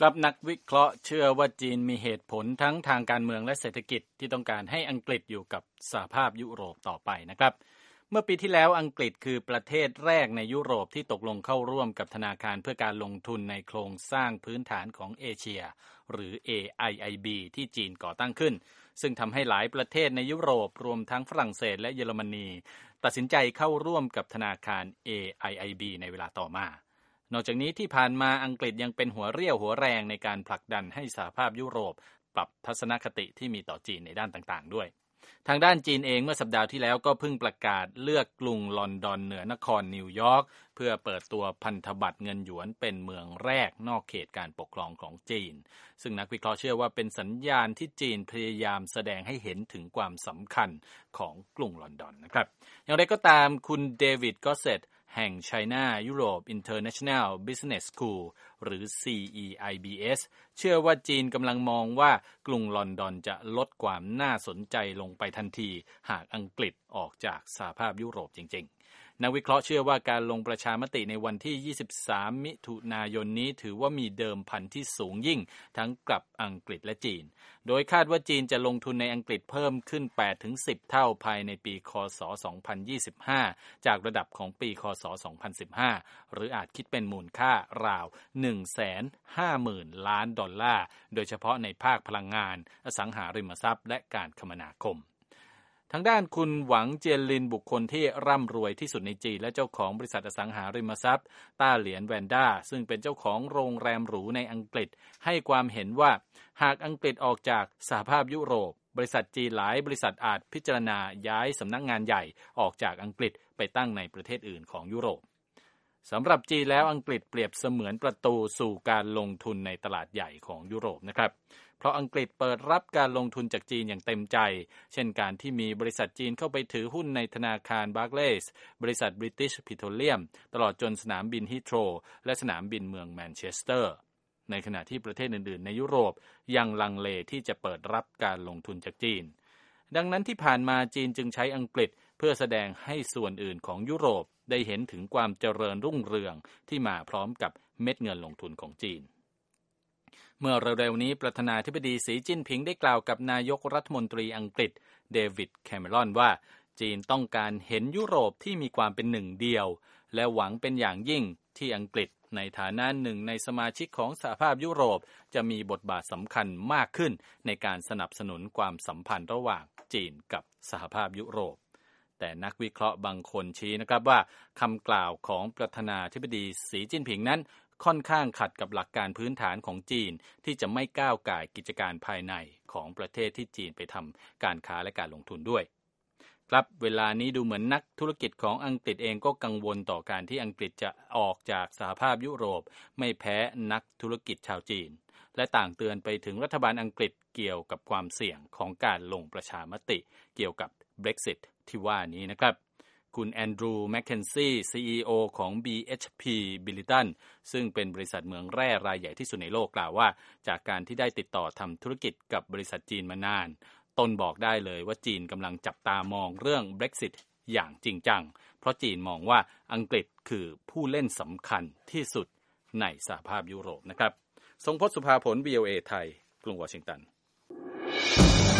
ครับนักวิเคราะห์เชื่อว่าจีนมีเหตุผลทั้งทางการเมืองและเศรษฐกิจที่ต้องการให้อังกฤษอยู่กับสหภาพยุโรปต่อไปนะครับเมื่อปีที่แล้วอังกฤษคือประเทศแรกในยุโรปที่ตกลงเข้าร่วมกับธนาคารเพื่อการลงทุนในโครงสร้างพื้นฐานของเอเชียหรือ AIIB ที่จีนก่อตั้งขึ้นซึ่งทำให้หลายประเทศในยุโรปรวมทั้งฝรั่งเศสและเยอรมนีตัดสินใจเข้าร่วมกับธนาคาร AIIB ในเวลาต่อมานอกจากนี้ที่ผ่านมาอังกฤษยังเป็นหัวเรี่ยวหัวแรงในการผลักดันให้สหภาพยุโรปปรับทัศนคติที่มีต่อจีนในด้านต่างๆด้วยทางด้านจีนเองเมื่อสัปดาห์ที่แล้วก็เพิ่งประกาศเลือกกรุงลอนดอนเหนือนครนิวยอร์กเพื่อเปิดตัวพันธบัตรเงินหยวนเป็นเมืองแรกนอกเขตการปกครองของจีนซึ่งนักวิเคราะห์เชื่อว่าเป็นสัญญาณที่จีนพยายามแสดงให้เห็นถึงความสำคัญของกรุงลอนดอนนะครับอย่างไรก็ตามคุณเดวิด กอสเซตแห่ง China Europe International Business School หรือ CEIBS เชื่อว่าจีนกำลังมองว่ากรุงลอนดอนจะลดความน่าสนใจลงไปทันทีหากอังกฤษออกจากสหภาพยุโรปจริงๆนักวิเคราะห์เชื่อว่าการลงประชามติในวันที่23มิถุนายนนี้ถือว่ามีเดิมพันที่สูงยิ่งทั้งกับอังกฤษและจีนโดยคาดว่าจีนจะลงทุนในอังกฤษเพิ่มขึ้น 8-10 เท่าภายในปีคศ2025จากระดับของปีคศ2015หรืออาจคิดเป็นมูลค่าราว 150,000 ล้านดอลลาร์โดยเฉพาะในภาคพลังงานอสังหาริมทรัพย์และการคมนาคมทางด้านคุณหวังเจียนลินบุคคลที่ร่ำรวยที่สุดในจีนและเจ้าของบริษัทอสังหาริมทรัพย์ต้าเหลียนแวนด้าซึ่งเป็นเจ้าของโรงแรมหรูในอังกฤษให้ความเห็นว่าหากอังกฤษออกจากสหภาพยุโรปบริษัทจีนหลายบริษัทอาจพิจารณาย้ายสำนักงานใหญ่ออกจากอังกฤษไปตั้งในประเทศอื่นของยุโรปสำหรับจีนแล้วอังกฤษเปรียบเสมือนประตูสู่การลงทุนในตลาดใหญ่ของยุโรปนะครับเพราะอังกฤษเปิดรับการลงทุนจากจีนอย่างเต็มใจเช่นการที่มีบริษัทจีนเข้าไปถือหุ้นในธนาคารบาร์คเลย์สบริษัท British Petroleum ตลอดจนสนามบินฮีทโรว์และสนามบินเมืองแมนเชสเตอร์ในขณะที่ประเทศอื่นๆในยุโรปยังลังเลที่จะเปิดรับการลงทุนจากจีนดังนั้นที่ผ่านมาจีนจึงใช้อังกฤษเพื่อแสดงให้ส่วนอื่นของยุโรปได้เห็นถึงความเจริญรุ่งเรืองที่มาพร้อมกับเม็ดเงินลงทุนของจีนเมื่อเร็วๆนี้ประธานาธิบดีสีจิ้นผิงได้กล่าวกับนายกรัฐมนตรีอังกฤษเดวิดแคเมรอนว่าจีนต้องการเห็นยุโรปที่มีความเป็นหนึ่งเดียวและหวังเป็นอย่างยิ่งที่อังกฤษในฐานะหนึ่งในสมาชิกของสหภาพยุโรปจะมีบทบาทสำคัญมากขึ้นในการสนับสนุนความสัมพันธ์ระหว่างจีนกับสหภาพยุโรปแต่นักวิเคราะห์บางคนชี้นะครับว่าคำกล่าวของประธานาธิบดีสีจิ้นผิงนั้นค่อนข้างขัดกับหลักการพื้นฐานของจีนที่จะไม่ก้าวก่ายกิจการภายในของประเทศที่จีนไปทำการค้าและการลงทุนด้วยครับเวลานี้ดูเหมือนนักธุรกิจของอังกฤษเองก็กังวลต่อการที่อังกฤษจะออกจากสหภาพยุโรปไม่แพ้นักธุรกิจชาวจีนและต่างเตือนไปถึงรัฐบาลอังกฤษเกี่ยวกับความเสี่ยงของการลงประชามติเกี่ยวกับ Brexit ที่ว่านี้นะครับคุณแอนดรูว์แมคเคนซี่ CEO ของ BHP Billiton ซึ่งเป็นบริษัทเหมืองแร่รายใหญ่ที่สุดในโลกกล่าวว่าจากการที่ได้ติดต่อทำธุรกิจกับบริษัทจีนมานานตนบอกได้เลยว่าจีนกำลังจับตามองเรื่อง Brexit อย่างจริงจังเพราะจีนมองว่าอังกฤษคือผู้เล่นสำคัญที่สุดในสหภาพยุโรปนะครับทรงพจน์ สุภาผล VOA ไทยกรุงวอชิงตัน